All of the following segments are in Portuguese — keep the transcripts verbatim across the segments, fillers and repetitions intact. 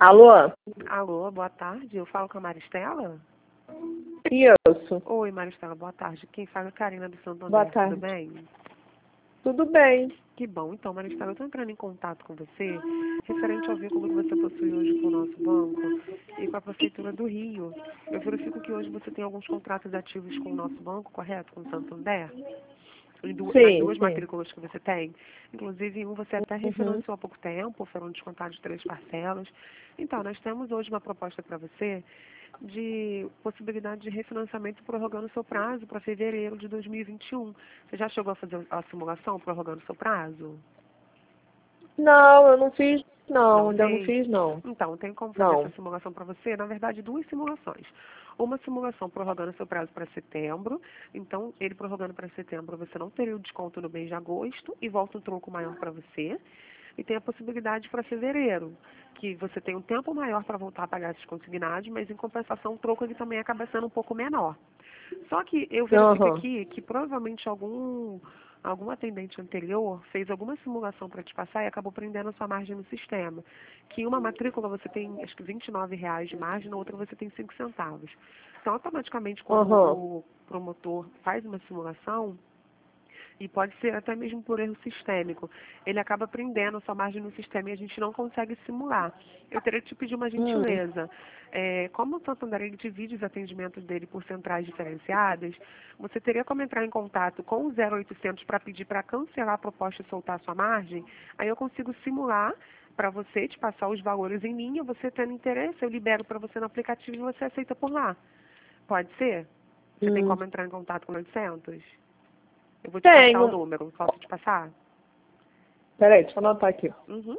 Alô? Alô, boa tarde. Eu falo com a Maristela? Isso. Oi, Maristela, boa tarde. Quem fala é a Karina do Santo Boa André, tarde. tudo bem? Tudo bem. Que bom. Então, Maristela, eu estou entrando em contato com você referente ao vínculo que você possui hoje com o nosso banco e com a Prefeitura do Rio. Eu verifico que hoje você tem alguns contratos ativos com o nosso banco, correto? Com o Santander? Em du- nas Sim, duas sim. matrículas que você tem. Inclusive, em um você até Uhum. refinanciou há pouco tempo, foram descontados três parcelas. Então, nós temos hoje uma proposta para você de possibilidade de refinanciamento prorrogando seu prazo para fevereiro de dois mil e vinte e um. Você já chegou a fazer a simulação prorrogando seu prazo? Não, eu não fiz, não. Não Ainda não fez? fiz, não. Então, tem como fazer essa Não. simulação para você? Na verdade, duas simulações. Uma simulação prorrogando seu prazo para setembro. Então, ele prorrogando para setembro, você não teria o desconto no mês de agosto e volta um troco maior para você. E tem a possibilidade para fevereiro, que você tem um tempo maior para voltar a pagar esses consignados, mas em compensação o troco ele também acaba sendo um pouco menor. Só que eu verifico Aham. aqui que provavelmente algum, algum atendente anterior fez alguma simulação para te passar e acabou prendendo a sua margem no sistema. Que em uma matrícula você tem acho que vinte e nove reais de margem, na outra você tem cinco centavos. Então, automaticamente, quando Aham. o promotor faz uma simulação, e pode ser até mesmo por erro sistêmico, ele acaba prendendo a sua margem no sistema e a gente não consegue simular. Eu teria que te pedir uma Hum. gentileza. É, como o Santander ele divide os atendimentos dele por centrais diferenciadas, você teria como entrar em contato com o zero oitocentos para pedir para cancelar a proposta e soltar a sua margem? Aí eu consigo simular para você, te passar os valores em linha, você tendo interesse, eu libero para você no aplicativo e você aceita por lá. Pode ser? Você tem Hum. como entrar em contato com o oitocentos? Eu vou te passar o Tenho. número. Posso te passar? Peraí, deixa eu anotar aqui. Uhum.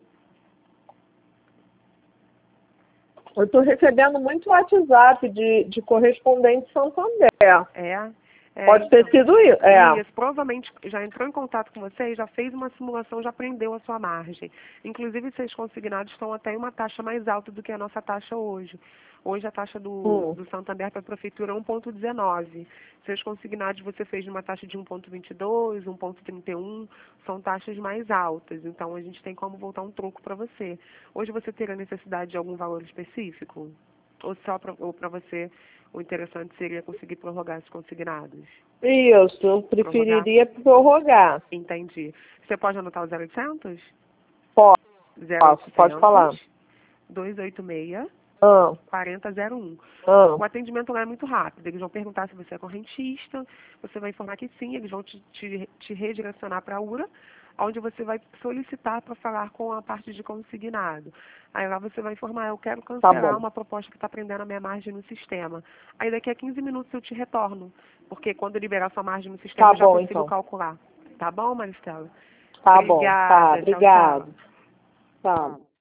Eu estou recebendo muito WhatsApp de, de correspondente Santander. É. É, Pode ter então. sido isso. É. Isso, provavelmente já entrou em contato com você e já fez uma simulação, já prendeu a sua margem. Inclusive, seus consignados estão até em uma taxa mais alta do que a nossa taxa hoje. Hoje a taxa do, Hum. do Santander para a Prefeitura é um vírgula dezenove. Seus consignados você fez numa taxa de um vírgula vinte e dois, um vírgula trinta e um, são taxas mais altas. Então, a gente tem como voltar um troco para você. Hoje você teria necessidade de algum valor específico? Ou só para você o interessante seria conseguir prorrogar esses consignados? Isso, eu Prorrogar? preferiria prorrogar. Entendi. Você pode anotar o zero oitocentos? Posso, pode falar. dois oito seis, Ah, quatro zero zero um. ah. O atendimento lá é muito rápido. Eles vão perguntar se você é correntista, você vai informar que sim, eles vão te, te, te redirecionar para a U R A, onde você vai solicitar para falar com a parte de consignado. Aí lá você vai informar, eu quero Tá cancelar bom. uma proposta que está prendendo a minha margem no sistema. Aí daqui a quinze minutos eu te retorno, porque quando eu liberar sua margem no sistema Tá eu já bom, consigo então. calcular. Tá bom, Maristela? Tá bom, tá. Obrigada. Tchau, Obrigado. tchau. Tá.